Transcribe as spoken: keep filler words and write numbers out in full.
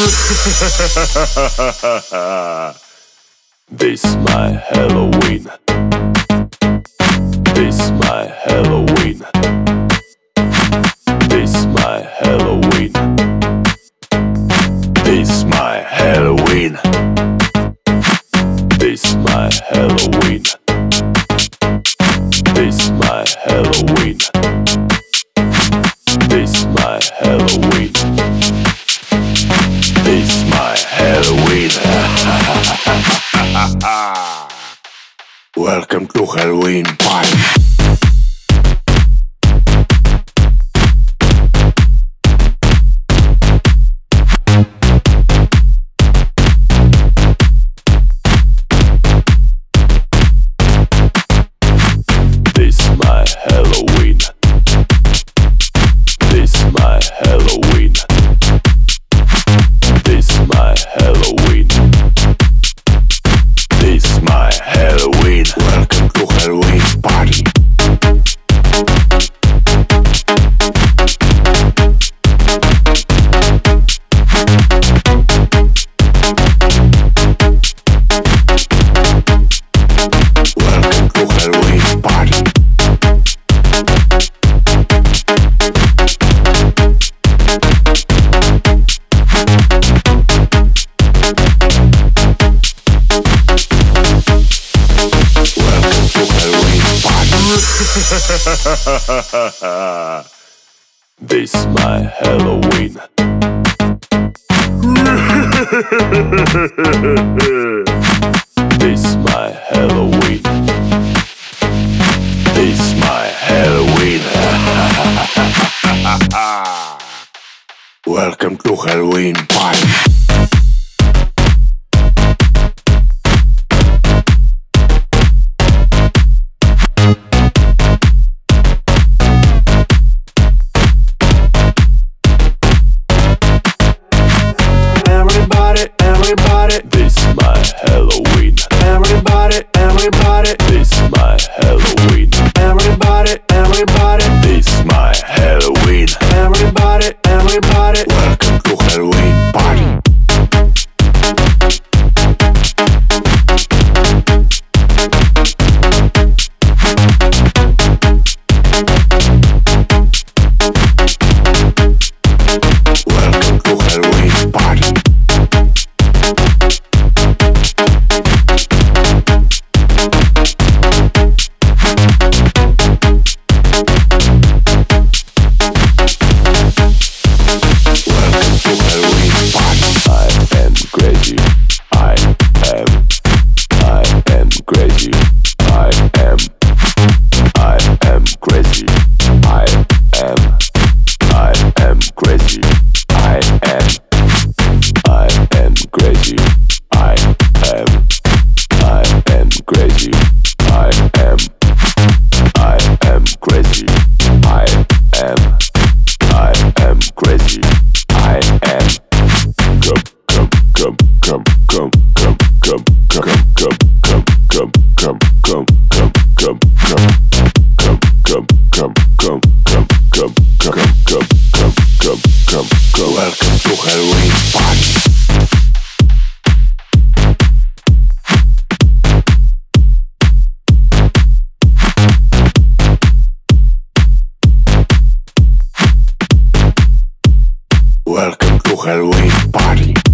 This my Halloween. This my Halloween. This my Halloween. This my Halloween. This my Halloween. This my Halloween. This my Halloween. This my Halloween. Welcome to Halloween party. This my Halloween. This my Halloween. This my Halloween. This my Halloween. Welcome to Halloween party. Welcome to Halloween party. This my Halloween. This my Halloween. This my Halloween. Welcome to Halloween party. Everybody, this my Halloween. Everybody, everybody, this my Halloween. Everybody, everybody, this my Halloween. Everybody, everybody, welcome to Halloween party. Welcome to Halloween party. Welcome to Halloween party. Welcome to Halloween party.